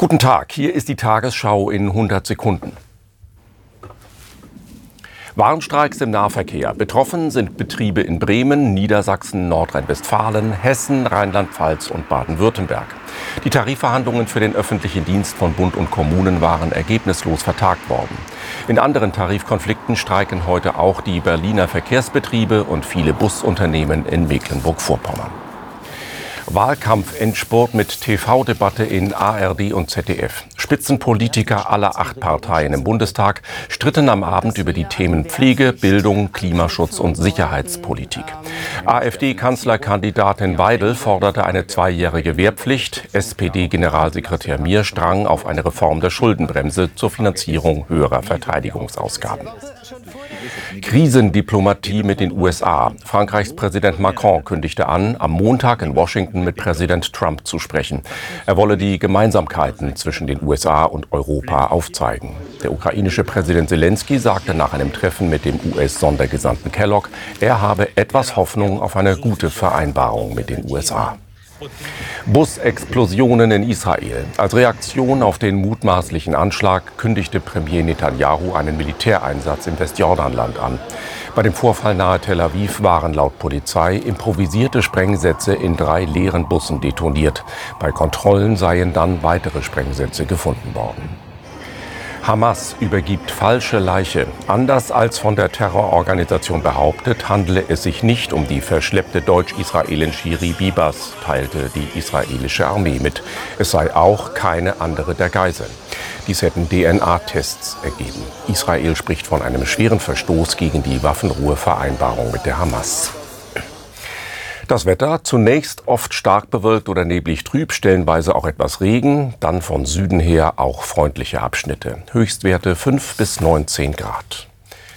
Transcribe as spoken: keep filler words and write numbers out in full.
Guten Tag, hier ist die Tagesschau in hundert Sekunden. Warnstreiks im Nahverkehr. Betroffen sind Betriebe in Bremen, Niedersachsen, Nordrhein-Westfalen, Hessen, Rheinland-Pfalz und Baden-Württemberg. Die Tarifverhandlungen für den öffentlichen Dienst von Bund und Kommunen waren ergebnislos vertagt worden. In anderen Tarifkonflikten streiken heute auch die Berliner Verkehrsbetriebe und viele Busunternehmen in Mecklenburg-Vorpommern. Wahlkampf-Endspurt mit T V-Debatte in A R D und Z D F. Spitzenpolitiker aller acht Parteien im Bundestag stritten am Abend über die Themen Pflege, Bildung, Klimaschutz und Sicherheitspolitik. AfD-Kanzlerkandidatin Weidel forderte eine zweijährige Wehrpflicht. S P D-Generalsekretär Miersch drang auf eine Reform der Schuldenbremse zur Finanzierung höherer Verteidigungsausgaben. Krisendiplomatie mit den U S A. Frankreichs Präsident Macron kündigte an, am Montag in Washington mit Präsident Trump zu sprechen. Er wolle die Gemeinsamkeiten zwischen den U S A und Europa aufzeigen. Der ukrainische Präsident Zelensky sagte nach einem Treffen mit dem U S-Sondergesandten Kellogg, er habe etwas Hoffnung auf eine gute Vereinbarung mit den U S A. Busexplosionen in Israel. Als Reaktion auf den mutmaßlichen Anschlag kündigte Premier Netanyahu einen Militäreinsatz im Westjordanland an. Bei dem Vorfall nahe Tel Aviv waren laut Polizei improvisierte Sprengsätze in drei leeren Bussen detoniert. Bei Kontrollen seien dann weitere Sprengsätze gefunden worden. Hamas übergibt falsche Leiche. Anders als von der Terrororganisation behauptet, handele es sich nicht um die verschleppte Deutsch-Israelin Shiri Bibas, teilte die israelische Armee mit. Es sei auch keine andere der Geiseln. Dies hätten D N A-Tests ergeben. Israel spricht von einem schweren Verstoß gegen die Waffenruhevereinbarung mit der Hamas. Das Wetter, zunächst oft stark bewölkt oder neblig trüb, stellenweise auch etwas Regen, dann von Süden her auch freundliche Abschnitte. Höchstwerte fünf bis neunzehn Grad.